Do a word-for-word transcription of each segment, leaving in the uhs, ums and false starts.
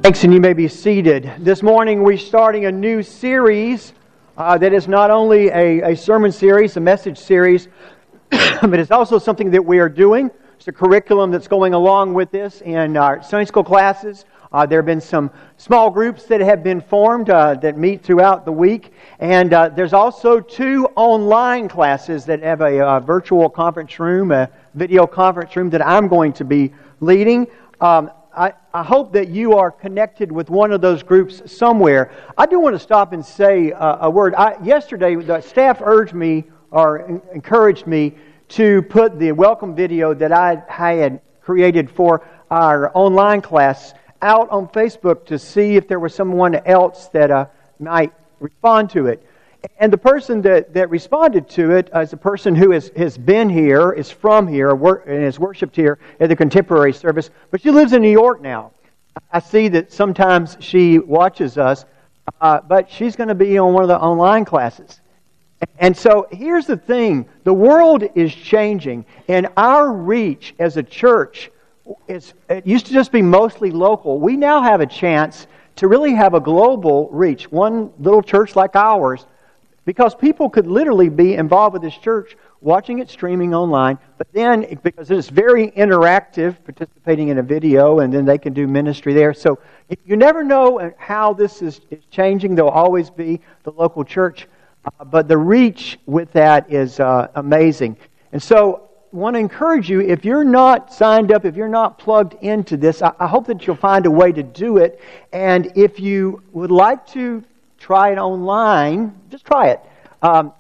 Thanks, and you may be seated. This morning we're starting a new series uh, that is not only a, a sermon series, a message series, but it's also something that we are doing. It's a curriculum that's going along with this in our Sunday school classes. Uh, there have been some small groups that have been formed uh, that meet throughout the week. And uh, there's also two online classes that have a uh, virtual conference room, a video conference room that I'm going to be leading. Um, I, I hope that you are connected with one of those groups somewhere. I do want to stop and say uh, a word. I, yesterday, the staff urged me or encouraged me to put the welcome video that I, I had created for our online class out on Facebook to see if there was someone else that uh, might respond to it. And the person that, that responded to it is a person who has, has been here, is from here, wor- and has worshipped here at the Contemporary service, but she lives in New York now. I see that sometimes she watches us, uh, but she's going to be on one of the online classes. And so here's the thing. The world is changing, and our reach as a church, is, it used to just be mostly local. We now have a chance to really have a global reach, one little church like ours, because people could literally be involved with this church, watching it streaming online, but then, because it's very interactive, participating in a video, and then they can do ministry there. So you never know how this is, is changing. There'll always be the local church, uh, but the reach with that is uh, amazing. And so I want to encourage you, if you're not signed up, if you're not plugged into this, I, I hope that you'll find a way to do it. And if you would like to try it online, just try it. Um,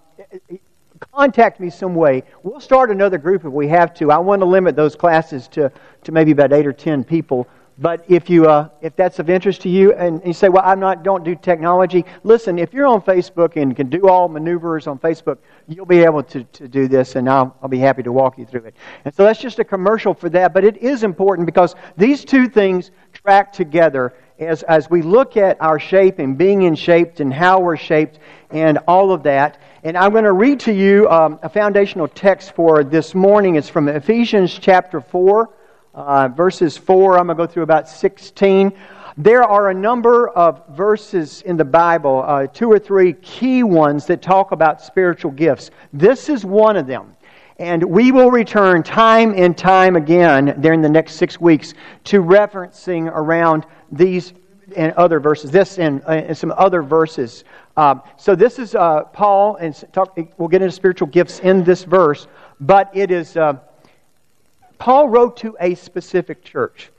contact me some way. We'll start another group if we have to. I want to limit those classes to, to maybe about eight or ten people. But if you uh, if that's of interest to you, and you say, well, I'm not, don't do technology. Listen, if you're on Facebook and can do all maneuvers on Facebook, you'll be able to, to do this, and I'll, I'll be happy to walk you through it. And so that's just a commercial for that, but it is important because these two things track together as, as we look at our shape and being in shaped and how we're shaped and all of that. And I'm going to read to you um, a foundational text for this morning. It's from Ephesians chapter four. Uh, verses four, I'm going to go through about sixteen. There are a number of verses in the Bible, uh, two or three key ones that talk about spiritual gifts. This is one of them. And we will return time and time again during the next six weeks to referencing around these and other verses, this and, uh, and some other verses. Um, so this is uh, Paul, and talk, we'll get into spiritual gifts in this verse, but it is... Uh, Paul wrote to a specific church,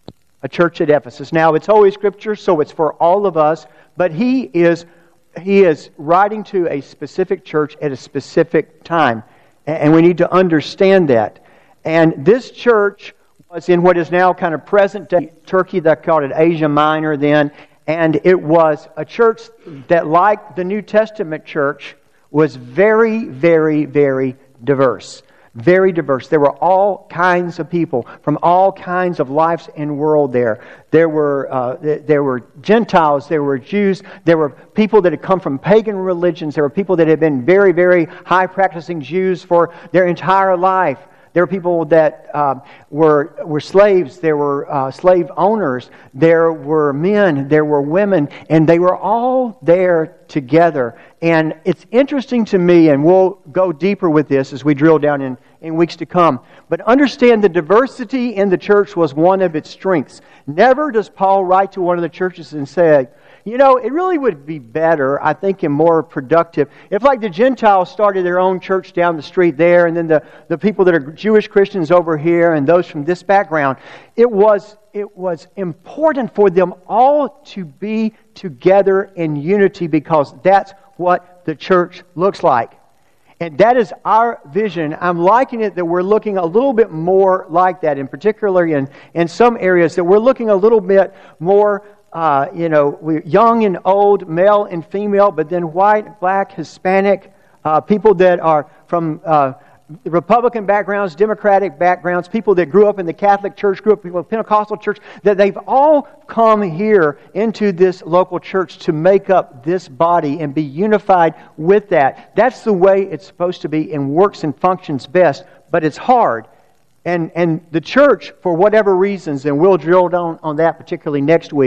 a church at Ephesus. Now, it's Holy Scripture, so it's for all of us, but he is he is writing to a specific church at a specific time, and we need to understand that. And this church was in what is now kind of present-day Turkey. They called it Asia Minor then, and it was a church that, like the New Testament church, was very, very, very diverse. Very diverse. There were all kinds of people from all kinds of lives and world there. There were uh, there were Gentiles, there were Jews, there were people that had come from pagan religions, there were people that had been very, very high practicing Jews for their entire life. There were people that uh, were were slaves. There were uh, slave owners. There were men. There were women. And they were all there together. And it's interesting to me, and we'll go deeper with this as we drill down in, in weeks to come. But understand the diversity in the church was one of its strengths. Never does Paul write to one of the churches and say, you know, it really would be better, I think, and more productive if, like, the Gentiles started their own church down the street there, and then the, the people that are Jewish Christians over here, and those from this background. It was it was important for them all to be together in unity because that's what the church looks like. And that is our vision. I'm liking it that we're looking a little bit more like that, in particular in, in some areas, that we're looking a little bit more Uh, you know, we're young and old, male and female, but then white, black, Hispanic, uh, people that are from uh, Republican backgrounds, Democratic backgrounds, people that grew up in the Catholic Church, grew up in the Pentecostal Church, that they've all come here into this local church to make up this body and be unified with that. That's the way it's supposed to be and works and functions best, but it's hard. And and the church, for whatever reasons, and we'll drill down on that particularly next week,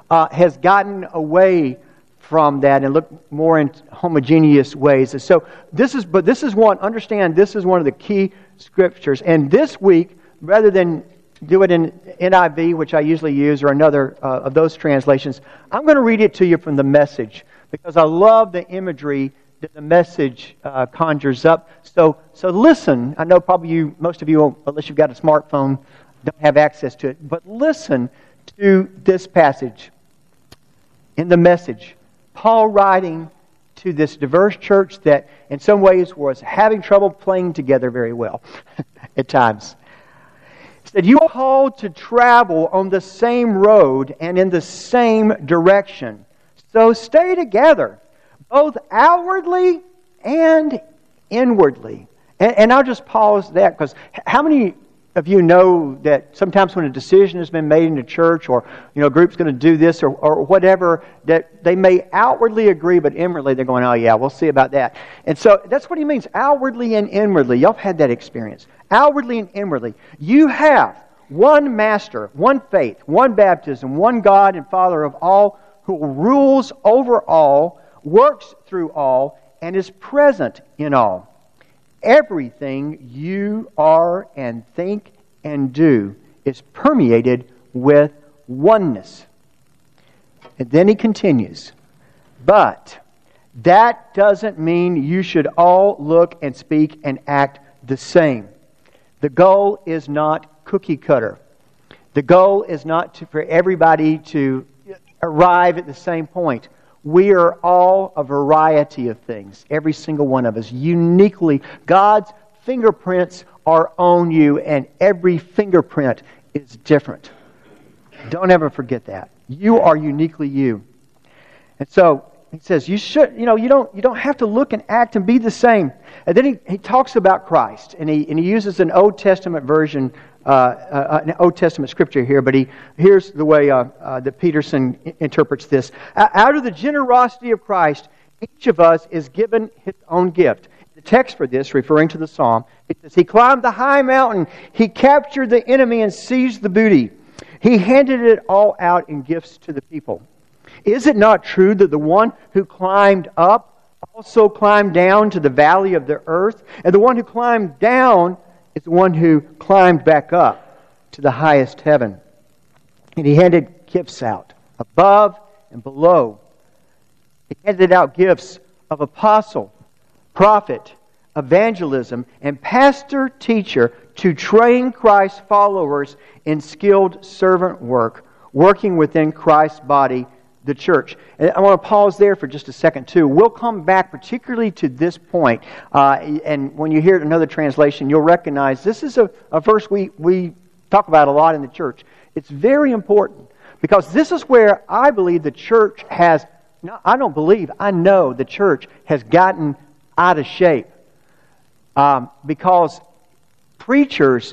uh, has gotten away from that and look more in homogeneous ways. And so this is, but this is one, understand this is one of the key scriptures. And this week, rather than do it in N I V, which I usually use, or another uh, of those translations, I'm going to read it to you from the Message, because I love the imagery that the Message uh, conjures up. So, so listen. I know probably you, most of you, unless you've got a smartphone, don't have access to it. But listen to this passage in the Message. Paul writing to this diverse church that in some ways was having trouble playing together very well at times. He said, "You are called to travel on the same road and in the same direction. So stay together, both outwardly and inwardly." And, and I'll just pause that, because how many of you know that sometimes when a decision has been made in the church, or you know, a group's going to do this or, or whatever, that they may outwardly agree, but inwardly they're going, "Oh yeah, we'll see about that." And so that's what he means, outwardly and inwardly. Y'all have had that experience. Outwardly and inwardly. You have one Master, one faith, one baptism, one God and Father of all, who rules over all, works through all, and is present in all. Everything you are and think and do is permeated with oneness. And then he continues, "But that doesn't mean you should all look and speak and act the same. The goal is not cookie cutter. The goal is not to, for everybody to arrive at the same point. We are all a variety of things. Every single one of us. Uniquely, God's fingerprints are on you, and every fingerprint is different. Don't ever forget that. You are uniquely you." And so he says, you should, you know, you don't you don't have to look and act and be the same. And then he, he talks about Christ, and he and he uses an Old Testament version, uh, uh, an Old Testament scripture here. But he here's the way uh, uh, that Peterson interprets this: out of the generosity of Christ, each of us is given his own gift. The text for this, referring to the psalm, it says, "He climbed the high mountain, he captured the enemy and seized the booty. He handed it all out in gifts to the people. Is it not true that the one who climbed up also climbed down to the valley of the earth? And the one who climbed down is the one who climbed back up to the highest heaven. And he handed gifts out above and below. He handed out gifts of apostle, prophet, evangelism, and pastor-teacher to train Christ's followers in skilled servant work, working within Christ's body, the church." And I want to pause there for just a second too. We'll come back particularly to this point, uh, and when you hear another translation, you'll recognize this is a, a verse we, we talk about a lot in the church. It's very important, because this is where I believe the church has, no, I don't believe, I know the church has gotten out of shape. Um, because preachers,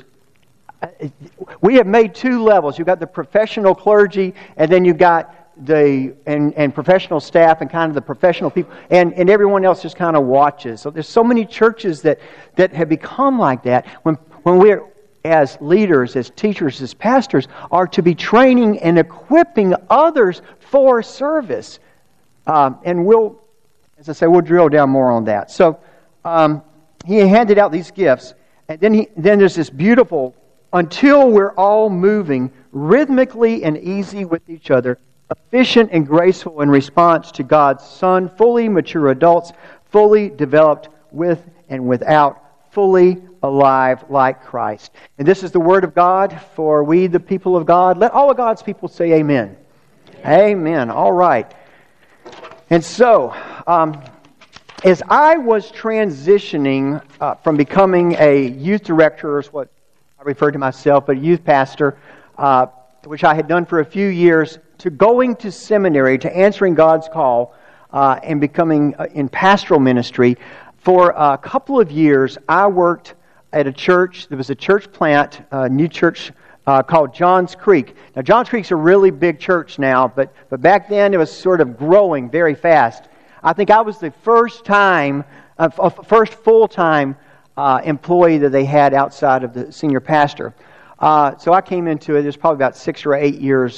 we have made two levels. You've got the professional clergy, and then you've got the and, and professional staff, and kind of the professional people, and, and everyone else just kind of watches. So there's so many churches that, that have become like that. When when we're, as leaders, as teachers, as pastors, are to be training and equipping others for service. Um, and we'll, as I say, we'll drill down more on that. So um, he handed out these gifts, and then he then there's this beautiful, until we're all moving rhythmically and easy with each other, efficient and graceful in response to God's Son, fully mature adults, fully developed with and without, fully alive like Christ. And this is the Word of God for we, the people of God. Let all of God's people say amen. Amen. Amen. All right. And so, um, as I was transitioning uh, from becoming a youth director, is what I refer to myself, but a youth pastor, uh, which I had done for a few years, to going to seminary, to answering God's call, uh, and becoming uh, in pastoral ministry, for a couple of years, I worked at a church. There was a church plant, a new church uh, called Johns Creek. Now, Johns Creek's a really big church now, but but back then it was sort of growing very fast. I think I was the first time, uh, first full-time uh, employee that they had outside of the senior pastor. Uh, so I came into it. There's probably about six or eight years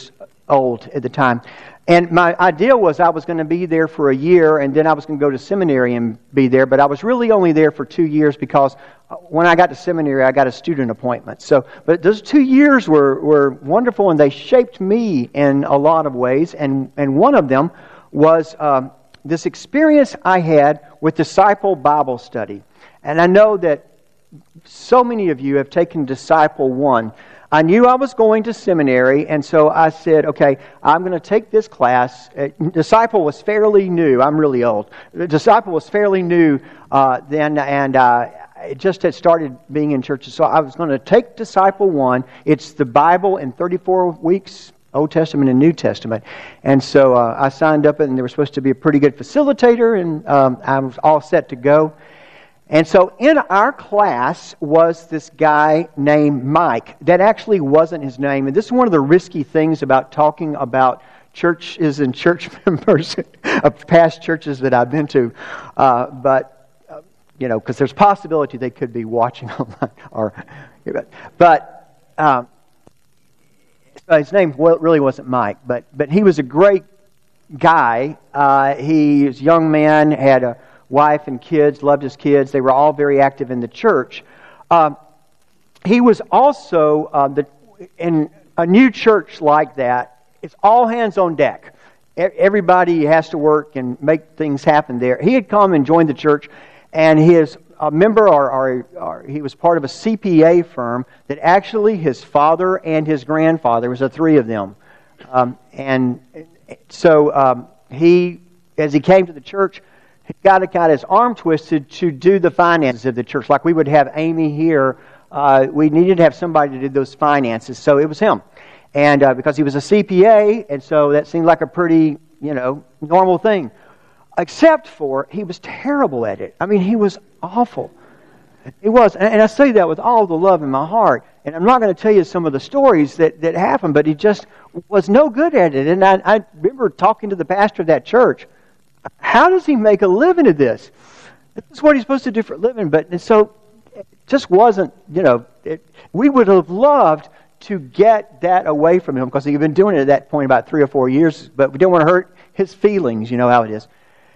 old at the time. And my idea was I was going to be there for a year, and then I was going to go to seminary and be there. But I was really only there for two years because when I got to seminary, I got a student appointment. So, but those two years were, were wonderful, and they shaped me in a lot of ways. And, and one of them was um, this experience I had with Disciple Bible Study. And I know that so many of you have taken Disciple One. I knew I was going to seminary, and so I said, okay, I'm going to take this class. Uh, Disciple was fairly new. I'm really old. Disciple was fairly new uh, then, and uh, it just had started being in churches. So I was going to take Disciple One. It's the Bible in thirty-four weeks, Old Testament and New Testament. And so uh, I signed up, and there was supposed to be a pretty good facilitator, and um, I was all set to go. And so in our class was this guy named Mike. That actually wasn't his name. And this is one of the risky things about talking about churches and church members of past churches that I've been to. Uh, but, uh, you know, because there's possibility they could be watching online. Or, but um, his name really wasn't Mike. But, but he was a great guy. Uh, he was a young man, had a wife and kids, loved his kids. They were all very active in the church. Um, he was also, uh, the, in a new church like that, it's all hands on deck. Everybody has to work and make things happen there. He had come and joined the church, and he is a member, or, or, or he was part of a C P A firm that actually his father and his grandfather, was the three of them. Um, and so um, he, as he came to the church, he got, got his arm twisted to do the finances of the church. Like we would have Amy here, uh, we needed to have somebody to do those finances, so it was him. And uh, because he was a C P A, and so that seemed like a pretty, you know, normal thing. Except for, he was terrible at it. I mean, he was awful. He was, and I say that with all the love in my heart. And I'm not going to tell you some of the stories that, that happened, but he just was no good at it. And I, I remember talking to the pastor of that church. How does he make a living at this? This is what he's supposed to do for a living. But and so it just wasn't, you know, it, we would have loved to get that away from him because he'd been doing it at that point about three or four years, but we didn't want to hurt his feelings, you know how it is.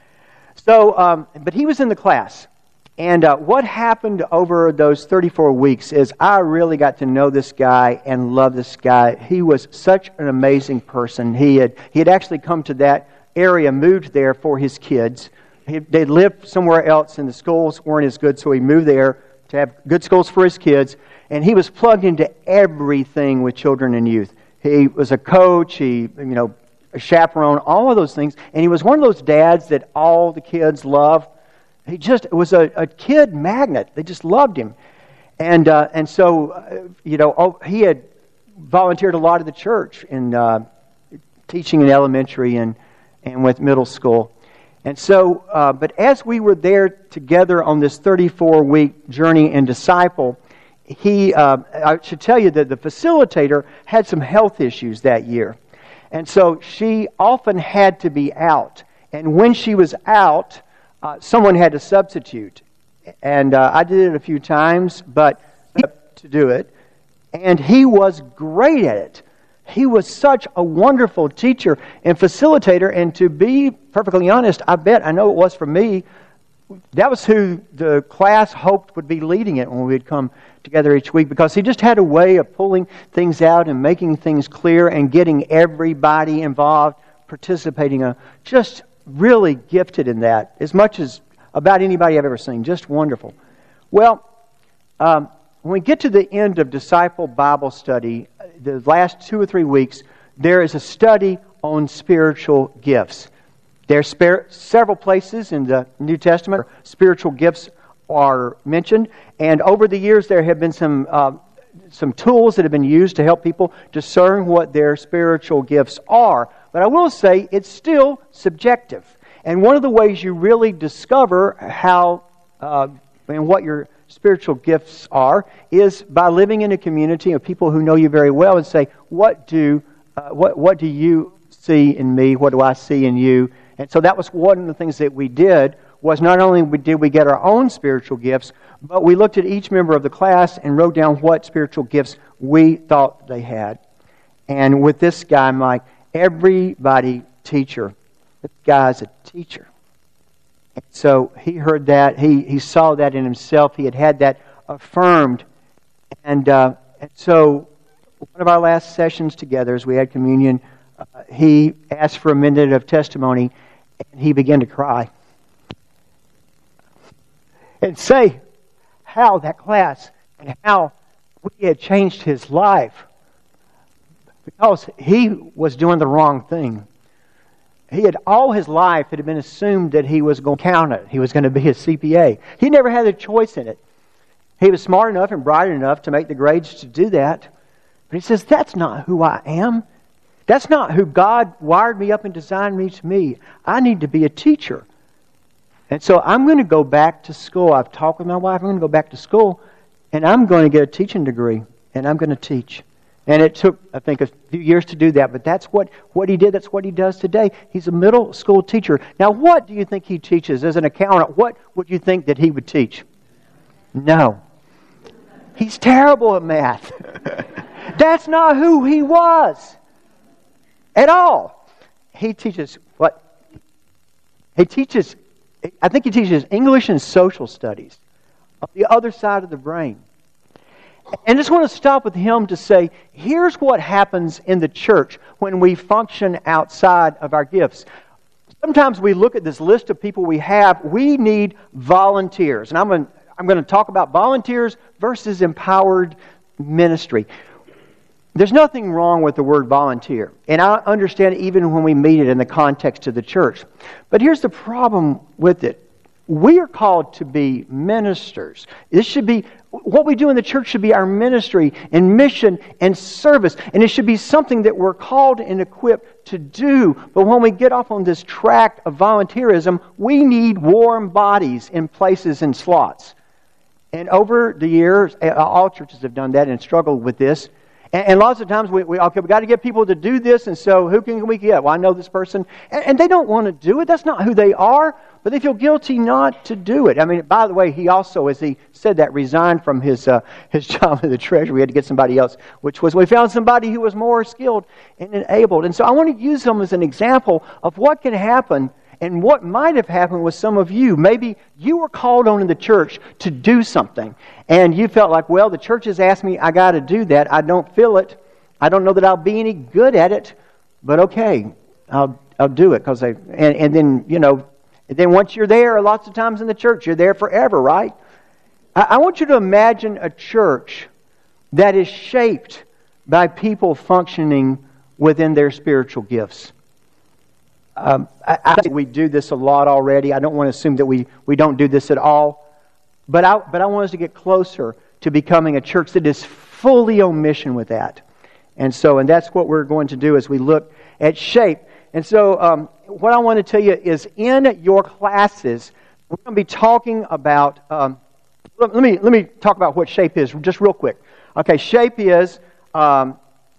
So, um, but he was in the class. And uh, what happened over those thirty-four weeks is I really got to know this guy and love this guy. He was such an amazing person. He had he had actually come to that area, moved there for his kids. He, they lived somewhere else and the schools weren't as good, so he moved there to have good schools for his kids. And he was plugged into everything with children and youth. He was a coach, he, you know, a chaperone, all of those things. And he was one of those dads that all the kids love. He just was a, a kid magnet. They just loved him. And uh, and so, uh, you know, oh, he had volunteered a lot of the church in uh, teaching in elementary and and with middle school. And so, uh, but as we were there together on this thirty-four week journey in Disciple, he, uh, I should tell you that the facilitator had some health issues that year. And so she often had to be out. And when she was out, uh, someone had to substitute. And uh, I did it a few times, but to do it. And he was great at it. He was such a wonderful teacher and facilitator, and to be perfectly honest, I bet, I know it was for me, that was who the class hoped would be leading it when we'd come together each week, because he just had a way of pulling things out and making things clear and getting everybody involved, participating, uh, just really gifted in that, as much as about anybody I've ever seen, just wonderful. Well, um, when we get to the end of Disciple Bible Study, the last two or three weeks, there is a study on spiritual gifts. There are spare, several places in the New Testament where spiritual gifts are mentioned, and over the years there have been some uh, some tools that have been used to help people discern what their spiritual gifts are. But I will say it's still subjective, and one of the ways you really discover how uh, and what your spiritual gifts are is by living in a community of people who know you very well and say, what do uh, what what do you see in me? What do I see in you? And so that was one of the things that we did, was not only did we get our own spiritual gifts, but we looked at each member of the class and wrote down what spiritual gifts we thought they had. And with this guy, Mike, everybody teacher. This guy's a teacher. And so he heard that. He, he saw that in himself. He had had that affirmed. And, uh, and so one of our last sessions together as we had communion, uh, he asked for a minute of testimony, and he began to cry. And say how that class and how we had changed his life. Because he was doing the wrong thing. He had, all his life, it had been assumed that he was going to count it. He was going to be a C P A. He never had a choice in it. He was smart enough and bright enough to make the grades to do that. But he says, that's not who I am. That's not who God wired me up and designed me to be. I need to be a teacher. And so I'm going to go back to school. I've talked with my wife. I'm going to go back to school, and I'm going to get a teaching degree, and I'm going to teach. And it took, I think, a few years to do that. But that's what, what he did. That's what he does today. He's a middle school teacher. Now, what do you think he teaches? As an accountant, what would you think that he would teach? No. He's terrible at math. That's not who he was at all. He teaches what? He teaches, I think he teaches English and social studies on the other side of the brain. And I just want to stop with him to say, here's what happens in the church when we function outside of our gifts. Sometimes we look at this list of people we have. We need volunteers. And I'm going, I'm going to talk about volunteers versus empowered ministry. There's nothing wrong with the word volunteer. And I understand it even when we meet it in the context of the church. But here's the problem with it. We are called to be ministers. This should be, what we do in the church should be our ministry and mission and service. And it should be something that we're called and equipped to do. But when we get off on this track of volunteerism, we need warm bodies in places and slots. And over the years, all churches have done that and struggled with this. And, and lots of times we, we okay, we got to get people to do this, and so who can we get? Well, I know this person, and, and they don't want to do it. That's not who they are, but they feel guilty not to do it. I mean, by the way, he also, as he said that, resigned from his uh, his job at the treasury. We had to get somebody else, which was we found somebody who was more skilled and enabled. And so I want to use him as an example of what can happen. And what might have happened with some of you, maybe you were called on in the church to do something. And you felt like, well, the church has asked me, I got to do that. I don't feel it. I don't know that I'll be any good at it. But okay, I'll I'll do it. Cause I, and, and then, you know, and then once you're there, lots of times in the church, you're there forever, right? I, I want you to imagine a church that is shaped by people functioning within their spiritual gifts. Um, I, I think we do this a lot already. I don't want to assume that we, we don't do this at all. But I, but I want us to get closer to becoming a church that is fully on mission with that. And so, and that's what we're going to do as we look at shape. And so, um, what I want to tell you is in your classes, we're going to be talking about, um, let, let me let me talk about what shape is just real quick. Okay, shape is, um,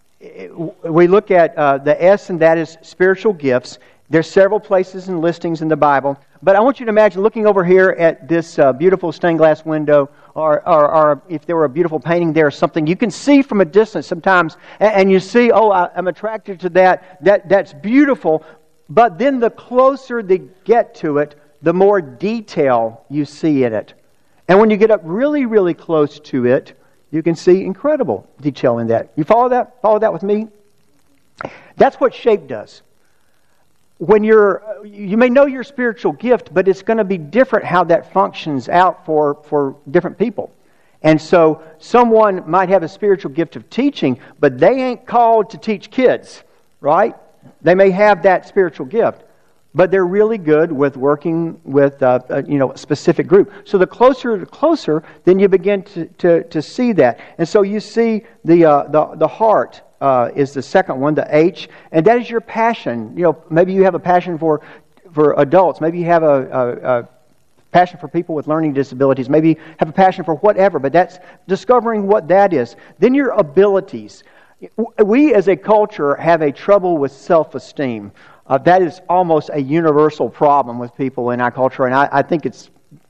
we look at uh, the S, and that is spiritual gifts. There's several places and listings in the Bible. But I want you to imagine looking over here at this uh, beautiful stained glass window, or, or, or if there were a beautiful painting there or something, you can see from a distance sometimes, and, and you see, oh, I, I'm attracted to that. That that's beautiful. But then the closer they get to it, the more detail you see in it. And when you get up really, really close to it, you can see incredible detail in that. You follow that? Follow that with me? That's what shape does. When you're, you may know your spiritual gift, but it's going to be different how that functions out for, for different people. And so someone might have a spiritual gift of teaching, but they ain't called to teach kids, right? They may have that spiritual gift, but they're really good with working with uh, a, you know, a specific group. So the closer to closer, then you begin to, to, to see that. And so you see the uh, the, the heart. Uh, is the second one, the H, and that is your passion. You know, maybe you have a passion for for adults. Maybe you have a, a, a passion for people with learning disabilities. Maybe you have a passion for whatever, but that's discovering what that is. Then your abilities. We as a culture have a trouble with self-esteem. Uh, that is almost a universal problem with people in our culture, and I, I think it's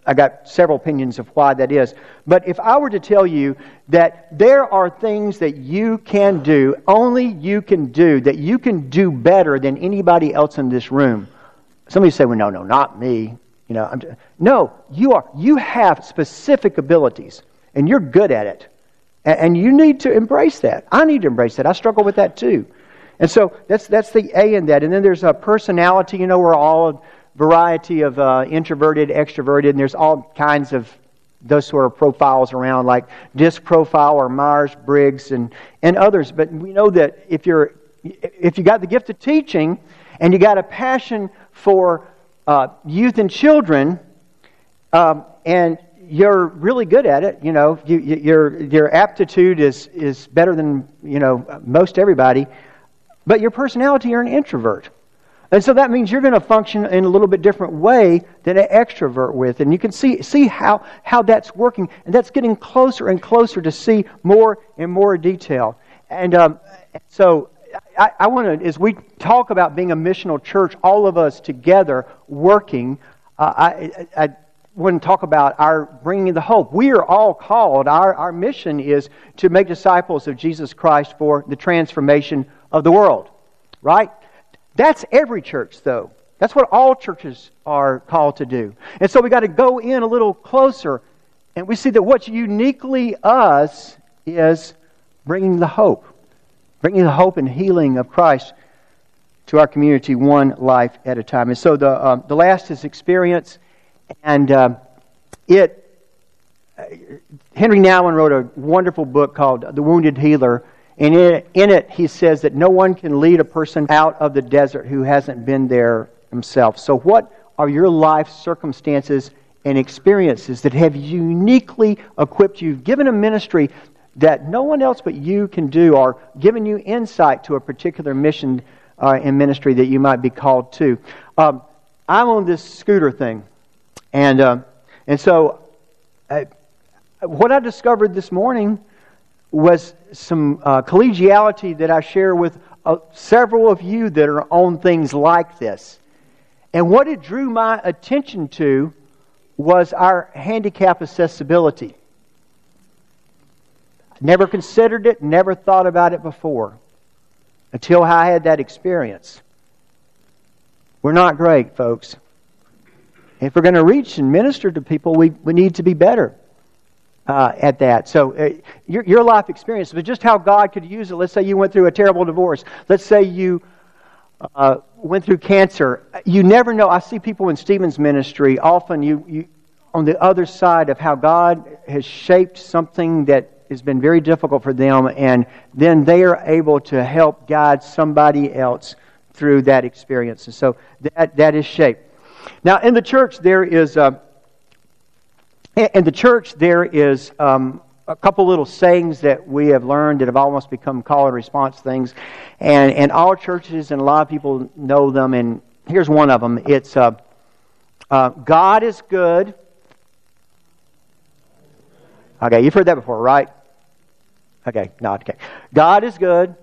I got several opinions of why that is. But if I were to tell you that there are things that you can do, only you can do, that you can do better than anybody else in this room. Somebody say, well, no, no, not me. You know, I'm just, no, you are. You have specific abilities, and you're good at it. And, and you need to embrace that. I need to embrace that. I struggle with that too. And so that's that's the A in that. And then there's a personality. You know, we're all variety of uh, introverted, extroverted, and there's all kinds of those sort of profiles around, like DISC profile or Myers-Briggs and, and others. But we know that if you're if you got the gift of teaching and you got a passion for uh, youth and children, um, and you're really good at it, you know, you, your your aptitude is is better than you know most everybody, but your personality, you're an introvert. And so that means you're going to function in a little bit different way than an extrovert with. And you can see see how, how that's working. And that's getting closer and closer to see more and more detail. And um, so I, I want to, as we talk about being a missional church, all of us together working, uh, I, I, I want to talk about our bringing the hope. We are all called. Our, our mission is to make disciples of Jesus Christ for the transformation of the world. Right? That's every church, though. That's what all churches are called to do. And so we got to go in a little closer, and we see that what's uniquely us is bringing the hope, bringing the hope and healing of Christ to our community, one life at a time. And so the uh, the last is experience, and uh, it. Uh, Henry Nouwen wrote a wonderful book called The Wounded Healer. And in it, in it, he says that no one can lead a person out of the desert who hasn't been there himself. So what are your life circumstances and experiences that have uniquely equipped you, given a ministry that no one else but you can do, or given you insight to a particular mission uh, and ministry that you might be called to? Um, I'm on this scooter thing. And, uh, and so uh, what I discovered this morning was some uh, collegiality that I share with uh, several of you that are on things like this. And what it drew my attention to was our handicap accessibility. Never considered it, never thought about it before, until I had that experience. We're not great, folks. If we're going to reach and minister to people, we, we need to be better. Uh, at that. So uh, your, your life experience, but just how God could use it. Let's say you went through a terrible divorce. Let's say you uh, went through cancer. You never know. I see people in Stephen's ministry, often you, you on the other side of how God has shaped something that has been very difficult for them, and then they are able to help guide somebody else through that experience. And so that that is shaped. Now in the church there is a In the church, there is um, a couple little sayings that we have learned that have almost become call and response things. And, and all churches and a lot of people know them. And here's one of them. It's uh, uh, God is good. Okay, you've heard that before, right? Okay, no, okay. God is good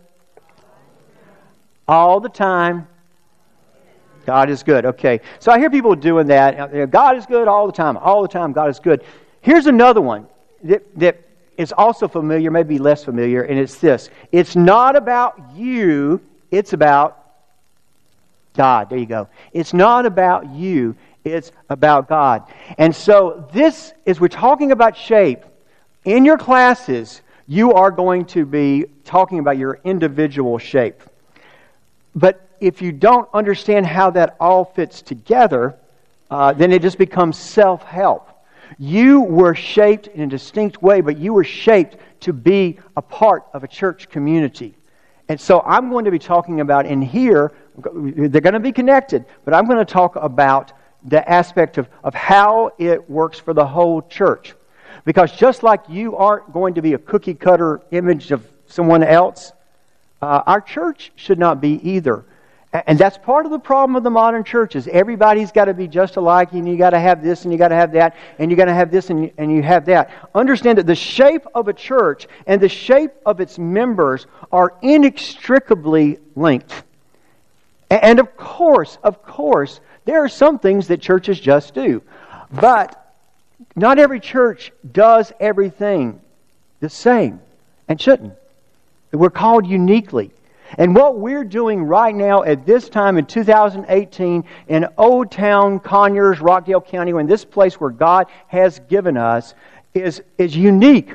all the time. God is good. Okay. So I hear people doing that. God is good all the time. All the time, God is good. Here's another one that, that is also familiar, maybe less familiar, and it's this. It's not about you, it's about God. There you go. It's not about you, it's about God. And so this, as we're talking about shape, in your classes, you are going to be talking about your individual shape. But if you don't understand how that all fits together, uh, then it just becomes self-help. You were shaped in a distinct way, but you were shaped to be a part of a church community. And so I'm going to be talking about in here, they're going to be connected, but I'm going to talk about the aspect of, of how it works for the whole church. Because just like you aren't going to be a cookie-cutter image of someone else, uh, our church should not be either. And that's part of the problem of the modern church is everybody's got to be just alike, and you got to have this, and you got to have that, and you got to have this, and you, and you have that. Understand that the shape of a church and the shape of its members are inextricably linked. And of course, of course, there are some things that churches just do. But not every church does everything the same, and shouldn't. We're called uniquely. And what we're doing right now at this time in two thousand eighteen in Old Town, Conyers, Rockdale County, in this place where God has given us, is, is unique.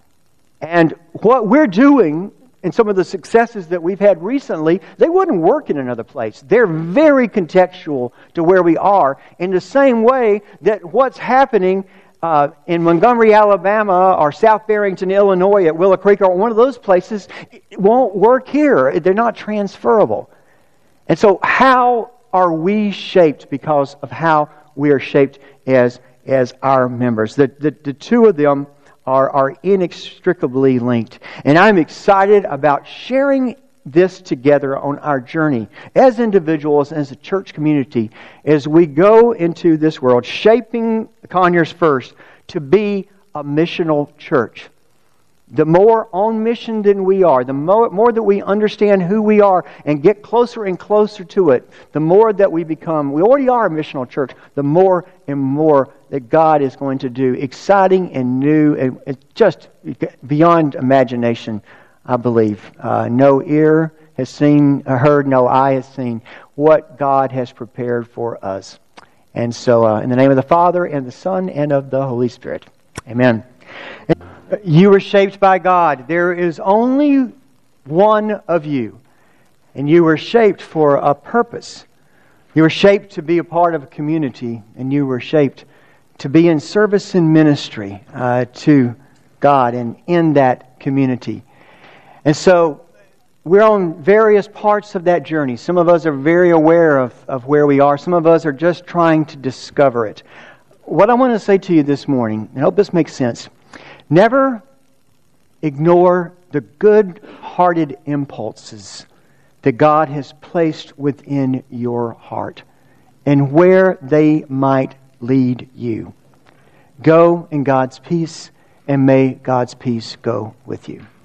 And what we're doing, and some of the successes that we've had recently, they wouldn't work in another place. They're very contextual to where we are, in the same way that what's happening uh, in Montgomery, Alabama, or South Barrington, Illinois, at Willow Creek, or one of those places, it won't work here. They're not transferable. And so how are we shaped because of how we are shaped as, as our members? The, the, the two of them Are, are inextricably linked. And I'm excited about sharing this together on our journey as individuals, as a church community, as we go into this world, shaping Conyers First to be a missional church. The more on mission than we are, the more, more that we understand who we are and get closer and closer to it, the more that we become, we already are a missional church, the more and more that God is going to do, exciting and new, and just beyond imagination, I believe. Uh, no ear has seen, heard, no eye has seen what God has prepared for us. And so, uh, in the name of the Father, and the Son, and of the Holy Spirit. Amen. You were shaped by God. There is only one of you. And you were shaped for a purpose. You were shaped to be a part of a community. And you were shaped to be in service and ministry uh, to God and in that community. And so we're on various parts of that journey. Some of us are very aware of, of where we are. Some of us are just trying to discover it. What I want to say to you this morning, and I hope this makes sense, never ignore the good-hearted impulses that God has placed within your heart and where they might lead you. Go in God's peace, and may God's peace go with you.